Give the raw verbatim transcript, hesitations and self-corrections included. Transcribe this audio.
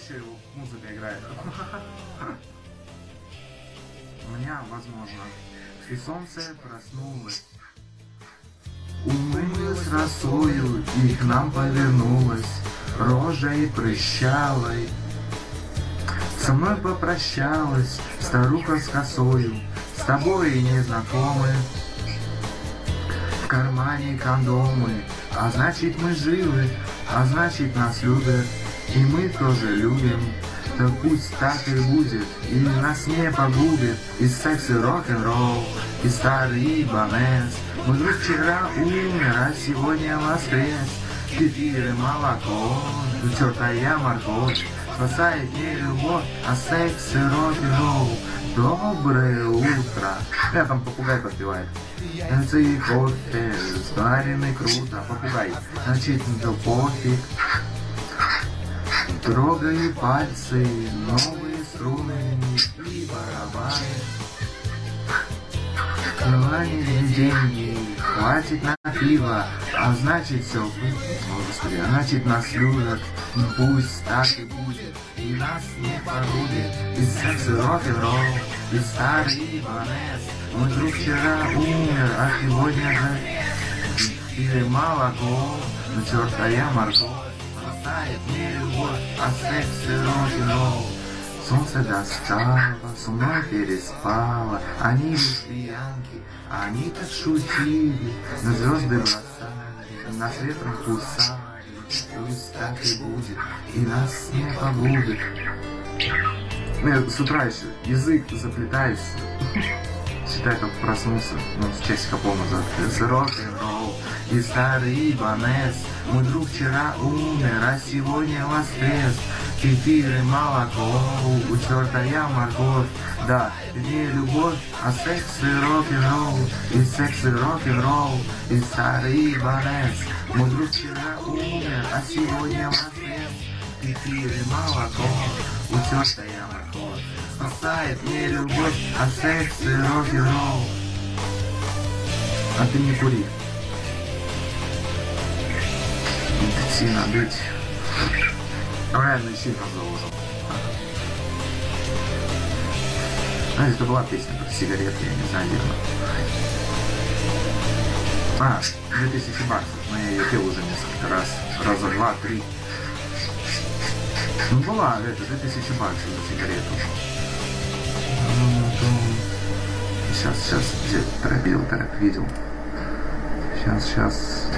еще музыка играет. У меня, возможно, и солнце проснулось, умылось росою и к нам повернулась рожей прыщалой. Со мной попрощалась старуха с косою, с тобой незнакомы. В кармане кондомы, а значит мы живы, а значит нас любят, и мы тоже любим. Да пусть так и будет, и нас не погубит и секс, и рок-н-ролл, и старый Ибанез. Мой друг вчера умер, а сегодня воскрес. Кефир и молоко, тертая морковь спасает не любовь, а секс и рок-н-ролл. Доброе утро. Я там попугай подпевает. Это и кофе, сваренный круто, попугай. Значит, да пофиг. Трогай пальцы, новые струны и барабаны. Желание деньги, хватит на пиво, а значит все, господи, а значит нас любят, пусть так и будет, и нас не погубит, и секс, и рок-н-ролл, и старый Ибанез. Мой друг вчера умер, а сегодня же пили молоко, тертая морковь спасает не любовь, а секс, и рок-н-ролл. Солнце достало, со мной переспало, они лесбиянки, они так шутили, на звезды бросали, нас ветром кусали. Пусть так и будет, и нас не погубит. Я с утра еще язык заплетаюсь, считай, как проснулся, ну, с часика полназад. Рок-н-ролл и старый Ибанез. Мой друг вчера умер, а сегодня воскрес. Кефир и молоко, утертая морковь. Да, не любовь, а секс и рок-н-ролл. И секс и рок-н-ролл, и старый Ибанез. Мой друг вчера умер, а сегодня воскрес. Кефир и молоко, утертая морковь спасает не любовь, а секс и рок-н-ролл. А ты не кури. Сильно быть. Правильно, сильно заложил. Знаете, это была песня про сигареты, я не знаю, где она. А, две тысячи баксов, но я ее пел уже несколько раз. Раза два, три. Ну была, это, две тысячи баксов за сигарету. Сейчас, сейчас, где торопил, торопил, видел. Сейчас, сейчас.